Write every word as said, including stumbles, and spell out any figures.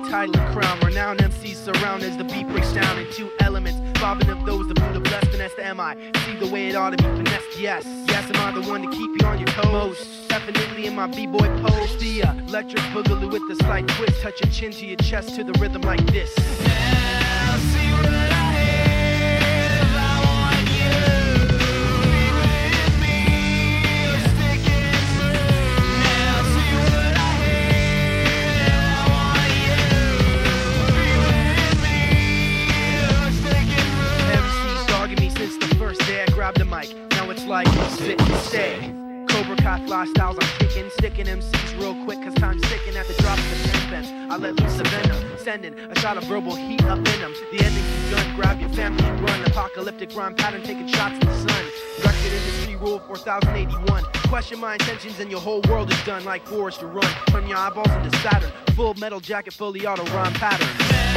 title and crown. Renowned M Cs surround as the beat breaks down in two elements. Bobbing of those, the food of less finesse the M I. See the way it ought to be finessed, yes. Yes, am I the one to keep you on your toes? Most definitely in my b-boy pose. The uh, electric boogaloo with the slight twist. Touch your chin to your chest to the rhythm like this. Now see what I have, I want you. Be with me, sticking through. Now see what I have, I want you. Be with me, sticking through. M Cs dogging me since the first day I grabbed the mic. Now it's like sit and stay. Cobra Kai fly styles I'm kicking, sticking M Cs real quick cause time's ticking. At the drop of the pen pen, I let loose the venom, sending a shot of verbal heat up in them. The ending's begun, grab your family and run. Apocalyptic rhyme pattern, taking shots in the sun. Record industry rule four thousand eighty-one. Question my intentions and your whole world is done like Forrest to run. Turn your eyeballs into Saturn, full metal jacket, fully auto rhyme pattern.